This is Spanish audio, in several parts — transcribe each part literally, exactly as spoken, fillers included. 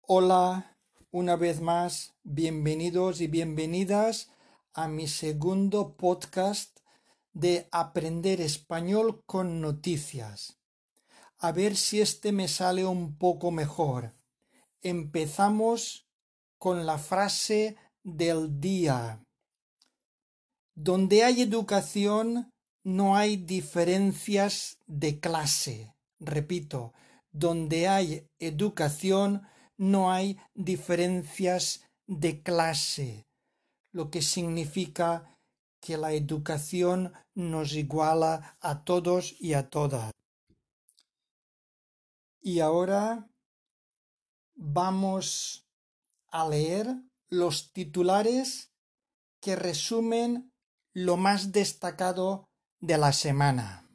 Hola, una vez más, bienvenidos y bienvenidas a mi segundo podcast de Aprender Español con Noticias. A ver si este me sale un poco mejor. Empezamos con la frase del día. Donde hay educación, no hay diferencias de clase. Repito, donde hay educación, no hay diferencias de clase, lo que significa que la educación nos iguala a todos y a todas. Y ahora vamos a leer los titulares que resumen lo más destacado de la semana.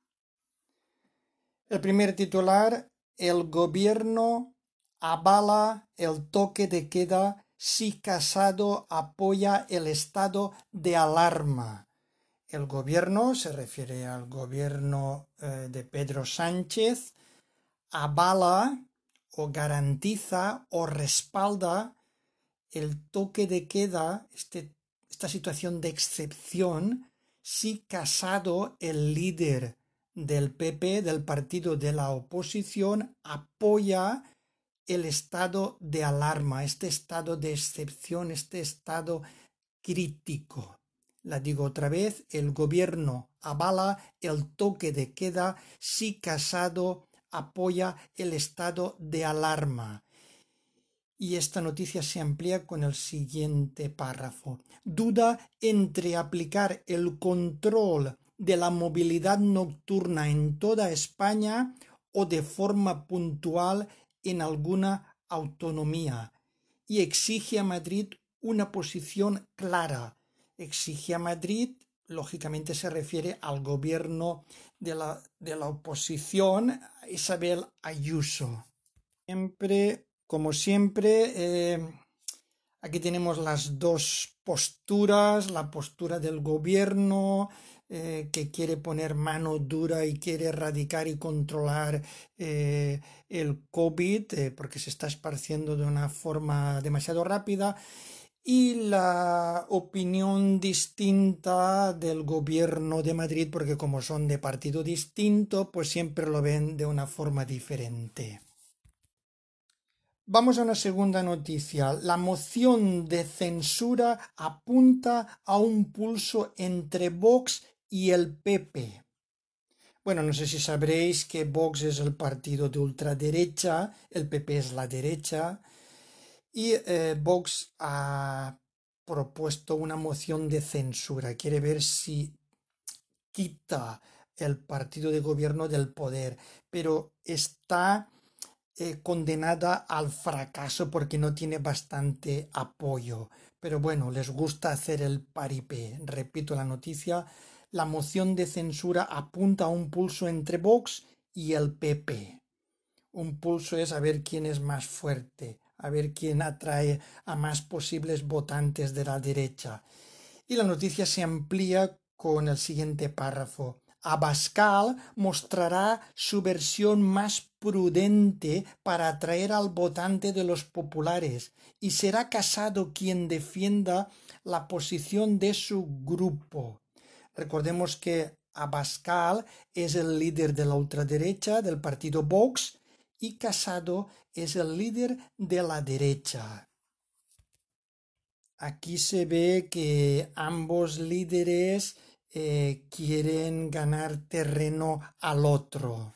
El primer titular: el gobierno avala el toque de queda si Casado apoya el estado de alarma. El gobierno, se refiere al gobierno eh, de Pedro Sánchez, avala o garantiza o respalda el toque de queda, este, esta situación de excepción, si Casado, el líder del P P, del partido de la oposición, apoya el estado de alarma, este estado de excepción, este estado crítico. La digo otra vez: el gobierno avala el toque de queda si Casado apoya el estado de alarma. Y esta noticia se amplía con el siguiente párrafo. Duda entre aplicar el control de la movilidad nocturna en toda España o de forma puntual en alguna autonomía. Y exige a Madrid una posición clara. Exige a Madrid, lógicamente se refiere al gobierno de la, de la oposición, Isabel Ayuso. Siempre Como siempre, eh, aquí tenemos las dos posturas: la postura del gobierno, eh, que quiere poner mano dura y quiere erradicar y controlar eh, el COVID, eh, porque se está esparciendo de una forma demasiado rápida, y la opinión distinta del gobierno de Madrid, porque como son de partido distinto, pues siempre lo ven de una forma diferente. Vamos a una segunda noticia. La moción de censura apunta a un pulso entre Vox y el P P. Bueno, no sé si sabréis que Vox es el partido de ultraderecha, el P P es la derecha, y eh, Vox ha propuesto una moción de censura. Quiere ver si quita el partido de gobierno del poder, pero está Eh, condenada al fracaso porque no tiene bastante apoyo. Pero bueno, les gusta hacer el paripé. Repito la noticia: la moción de censura apunta a un pulso entre Vox y el P P. Un pulso es a ver quién es más fuerte, a ver quién atrae a más posibles votantes de la derecha. Y la noticia se amplía con el siguiente párrafo. Abascal mostrará su versión más prudente para atraer al votante de los populares, y será Casado quien defienda la posición de su grupo. Recordemos que Abascal es el líder de la ultraderecha del partido Vox y Casado es el líder de la derecha. Aquí se ve que ambos líderes eh, quieren ganar terreno al otro.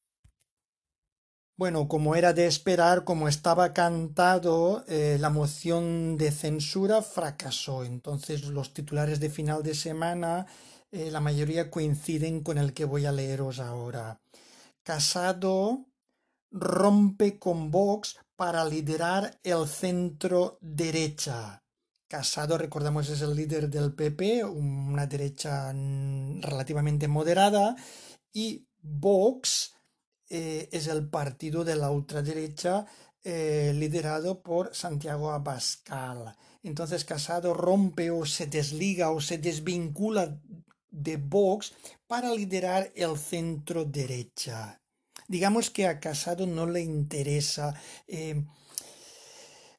Bueno, como era de esperar, como estaba cantado, eh, la moción de censura fracasó. Entonces los titulares de final de semana, eh, la mayoría coinciden con el que voy a leeros ahora. Casado rompe con Vox para liderar el centro derecha. Casado, recordamos, es el líder del P P, una derecha relativamente moderada, y Vox eh, es el partido de la ultraderecha eh, liderado por Santiago Abascal. Entonces Casado rompe o se desliga o se desvincula de Vox para liderar el centro derecha. Digamos que a Casado no le interesa eh,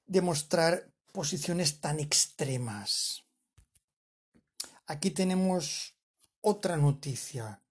demostrar posiciones tan extremas. Aquí tenemos otra noticia.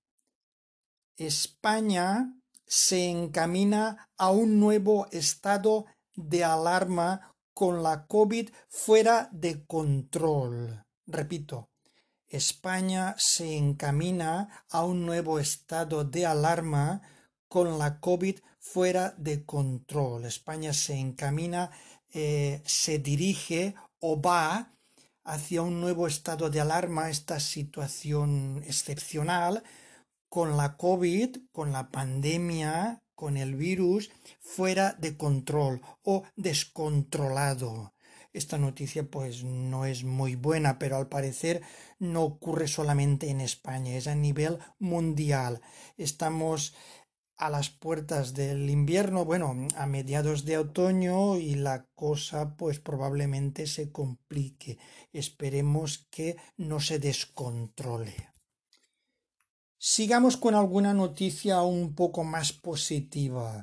España se encamina a un nuevo estado de alarma con la COVID fuera de control. Repito, España se encamina a un nuevo estado de alarma con la COVID fuera de control. España se encamina, eh, se dirige o va hacia un nuevo estado de alarma, esta situación excepcional, con la COVID, con la pandemia, con el virus, fuera de control o descontrolado. Esta noticia pues no es muy buena, pero al parecer no ocurre solamente en España, es a nivel mundial. Estamos a las puertas del invierno, bueno, a mediados de otoño, y la cosa pues probablemente se complique. Esperemos que no se descontrole. Sigamos con alguna noticia un poco más positiva.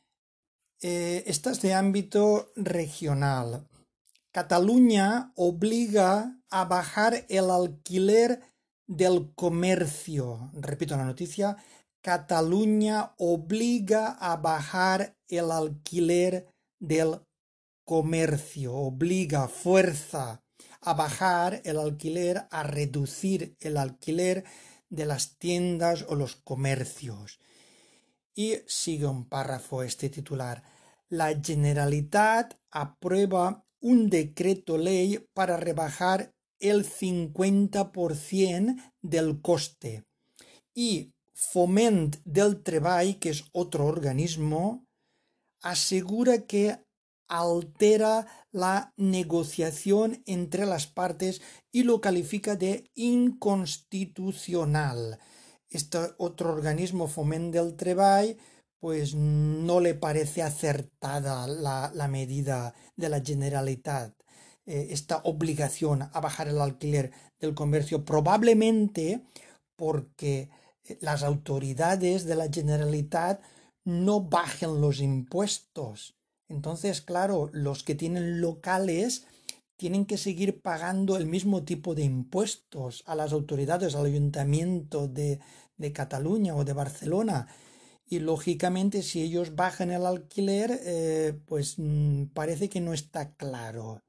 Eh, esta es de ámbito regional. Cataluña obliga a bajar el alquiler del comercio. Repito la noticia. Cataluña obliga a bajar el alquiler del comercio. Obliga, fuerza a bajar el alquiler, a reducir el alquiler de las tiendas o los comercios. Y sigue un párrafo este titular. La Generalitat aprueba un decreto ley para rebajar el cincuenta por ciento del coste. Y Foment del Treball, que es otro organismo, asegura que altera la negociación entre las partes y lo califica de inconstitucional. Este otro organismo, Foment del Treball, pues no le parece acertada la, la medida de la Generalitat, eh, esta obligación a bajar el alquiler del comercio, probablemente porque las autoridades de la Generalitat no bajen los impuestos. Entonces, claro, los que tienen locales tienen que seguir pagando el mismo tipo de impuestos a las autoridades, al ayuntamiento de, de Cataluña o de Barcelona. Y lógicamente, si ellos bajan el alquiler, eh, pues mmm, parece que no está claro.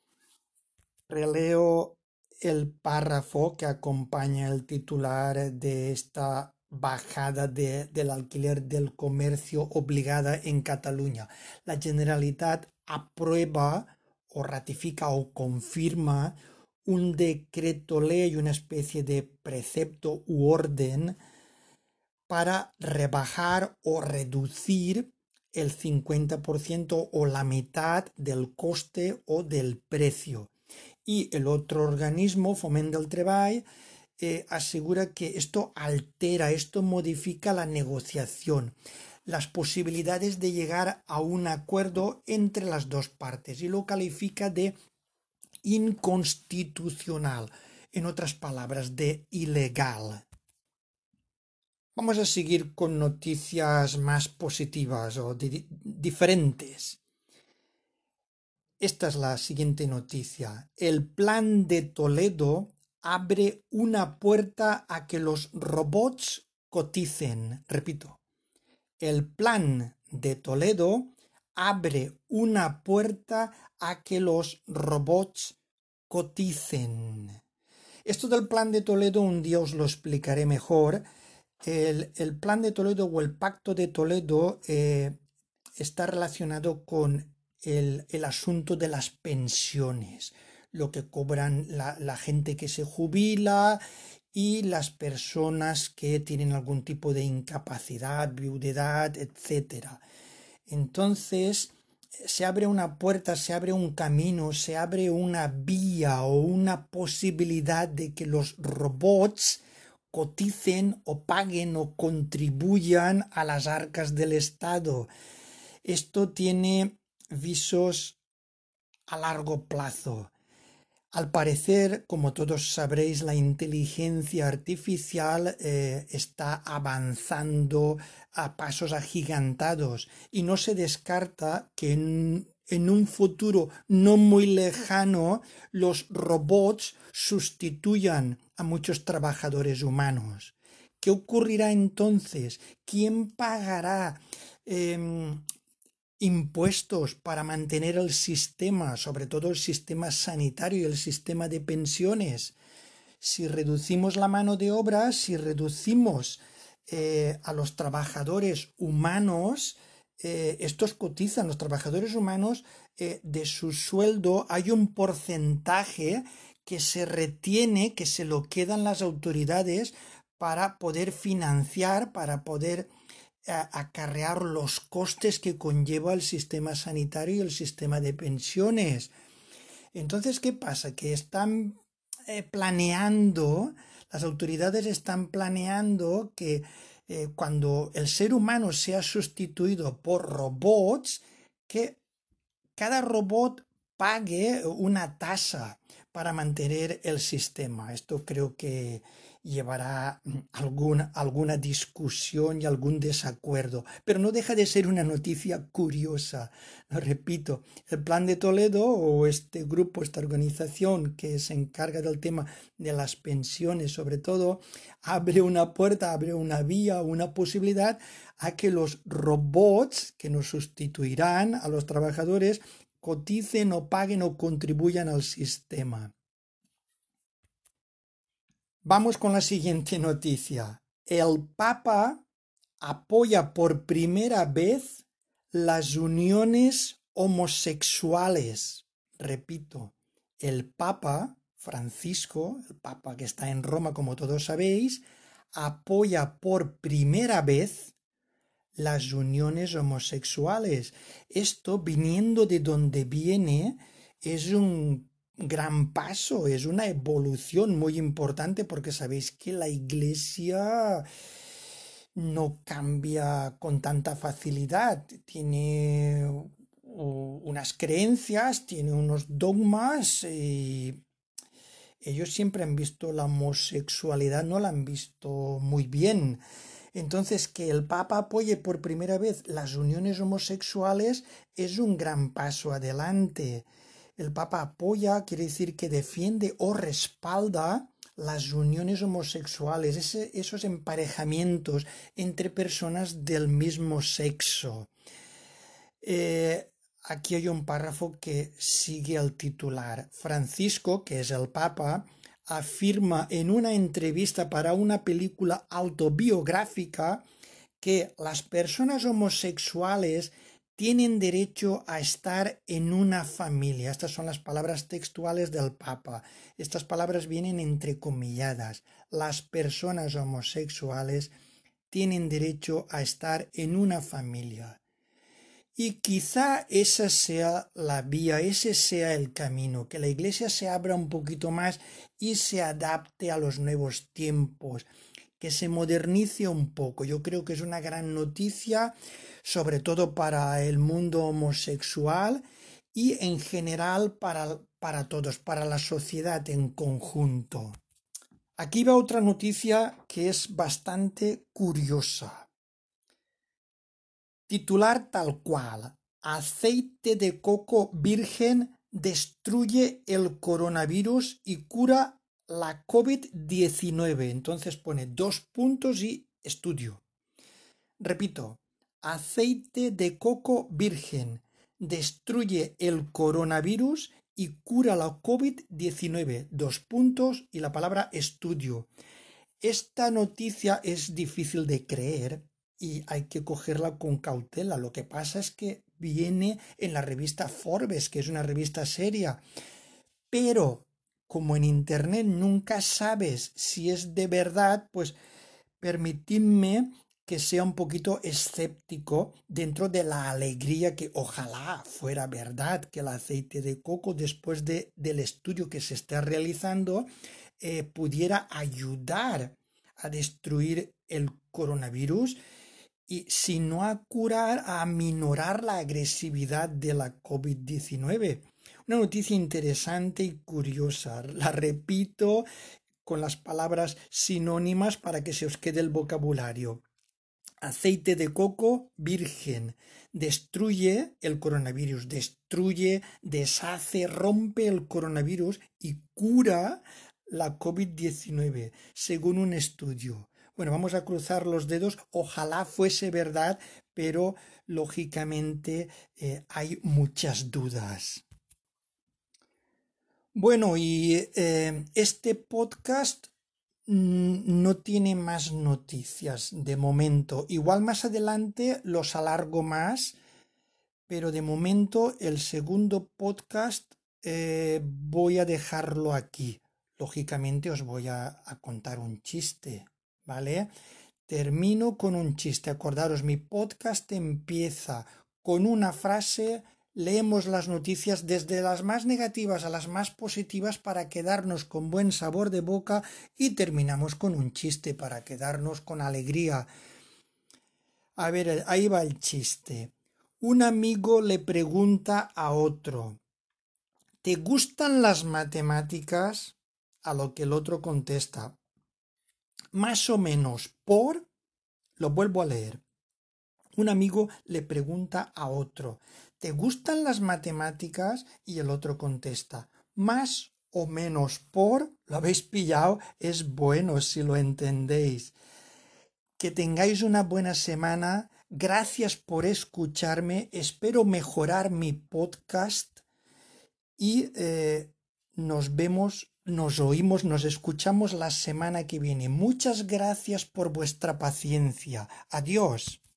Releo el párrafo que acompaña el titular de esta bajada de, del alquiler del comercio obligada en Cataluña. La Generalitat aprueba o ratifica o confirma un decreto ley, una especie de precepto u orden para rebajar o reducir el cincuenta por ciento o la mitad del coste o del precio. Y el otro organismo, Foment del Treball, eh, asegura que esto altera, esto modifica la negociación, las posibilidades de llegar a un acuerdo entre las dos partes, y lo califica de inconstitucional, en otras palabras, de ilegal. Vamos a seguir con noticias más positivas o di- diferentes. Esta es la siguiente noticia. El Plan de Toledo abre una puerta a que los robots coticen. Repito, el Plan de Toledo abre una puerta a que los robots coticen. Esto del Plan de Toledo un día os lo explicaré mejor. El, el Plan de Toledo o el Pacto de Toledo eh, está relacionado con el, el asunto de las pensiones, lo que cobran la, la gente que se jubila y las personas que tienen algún tipo de incapacidad, viudedad, etcétera. Entonces se abre una puerta, se abre un camino, se abre una vía o una posibilidad de que los robots coticen o paguen o contribuyan a las arcas del Estado. Esto tiene visos a largo plazo. Al parecer, como todos sabréis, la inteligencia artificial eh, está avanzando a pasos agigantados y no se descarta que en, en un futuro no muy lejano los robots sustituyan a muchos trabajadores humanos. ¿Qué ocurrirá entonces? ¿Quién pagará eh, impuestos para mantener el sistema, sobre todo el sistema sanitario y el sistema de pensiones? Si reducimos la mano de obra, si reducimos eh, a los trabajadores humanos, eh, estos cotizan, los trabajadores humanos, eh, de su sueldo hay un porcentaje que se retiene, que se lo quedan las autoridades para poder financiar, para poder eh, acarrear los costes que conlleva el sistema sanitario y el sistema de pensiones. Entonces, ¿qué pasa? Que están eh, planeando, las autoridades están planeando que eh, cuando el ser humano sea sustituido por robots, que cada robot pague una tasa para mantener el sistema. Esto creo que llevará algún, alguna discusión y algún desacuerdo, pero no deja de ser una noticia curiosa. Lo repito, el Plan de Toledo o este grupo, esta organización que se encarga del tema de las pensiones, sobre todo, abre una puerta, abre una vía, una posibilidad a que los robots que nos sustituirán a los trabajadores coticen o paguen o contribuyan al sistema. Vamos con la siguiente noticia. El Papa apoya por primera vez las uniones homosexuales. Repito, el Papa Francisco, el Papa que está en Roma, como todos sabéis, apoya por primera vez las uniones homosexuales. Esto, viniendo de donde viene, es un gran paso, es una evolución muy importante, porque sabéis que la Iglesia no cambia con tanta facilidad, tiene unas creencias, tiene unos dogmas y ellos siempre han visto la homosexualidad, no la han visto muy bien. Entonces, que el Papa apoye por primera vez las uniones homosexuales es un gran paso adelante. El Papa apoya, quiere decir que defiende o respalda las uniones homosexuales, ese, esos emparejamientos entre personas del mismo sexo. Eh, aquí hay un párrafo que sigue al titular. Francisco, que es el Papa, afirma en una entrevista para una película autobiográfica que las personas homosexuales tienen derecho a estar en una familia. Estas son las palabras textuales del Papa. Estas palabras vienen entrecomilladas. Las personas homosexuales tienen derecho a estar en una familia. Y quizá esa sea la vía, ese sea el camino, que la Iglesia se abra un poquito más y se adapte a los nuevos tiempos, que se modernice un poco. Yo creo que es una gran noticia, sobre todo para el mundo homosexual y en general para, para todos, para la sociedad en conjunto. Aquí va otra noticia que es bastante curiosa. Titular tal cual: aceite de coco virgen destruye el coronavirus y cura la COVID diecinueve. Entonces pone dos puntos y estudio. Repito, aceite de coco virgen destruye el coronavirus y cura la COVID diecinueve. Dos puntos y la palabra estudio. Esta noticia es difícil de creer y hay que cogerla con cautela. Lo que pasa es que viene en la revista Forbes, que es una revista seria, pero como en Internet nunca sabes si es de verdad, pues permitidme que sea un poquito escéptico dentro de la alegría que ojalá fuera verdad que el aceite de coco, después de, del estudio que se está realizando, eh, pudiera ayudar a destruir el coronavirus y, si no a curar, a aminorar la agresividad de la COVID diecinueve. Una noticia interesante y curiosa. La repito con las palabras sinónimas para que se os quede el vocabulario. aceite de coco virgen. Destruye el coronavirus, destruye, deshace, rompe el coronavirus y cura la covid diecinueve, según un estudio. Bueno, vamos a cruzar los dedos, ojalá fuese verdad, pero lógicamente eh, hay muchas dudas. Bueno, y eh, este podcast mm, no tiene más noticias de momento. Igual más adelante los alargo más, pero de momento el segundo podcast eh, voy a dejarlo aquí. Lógicamente os voy a, a contar un chiste, ¿vale? Termino con un chiste. Acordaros, mi podcast empieza con una frase. Leemos las noticias desde las más negativas a las más positivas para quedarnos con buen sabor de boca y terminamos con un chiste para quedarnos con alegría. A ver, ahí va el chiste. Un amigo le pregunta a otro, ¿te gustan las matemáticas? A lo que el otro contesta, más o menos por... Lo vuelvo a leer. Un amigo le pregunta a otro, ¿te gustan las matemáticas? Y el otro contesta, más o menos por... ¿Lo habéis pillado? Es bueno si lo entendéis. Que tengáis una buena semana. Gracias por escucharme. Espero mejorar mi podcast y eh, nos vemos, nos oímos, nos escuchamos la semana que viene. Muchas gracias por vuestra paciencia. Adiós.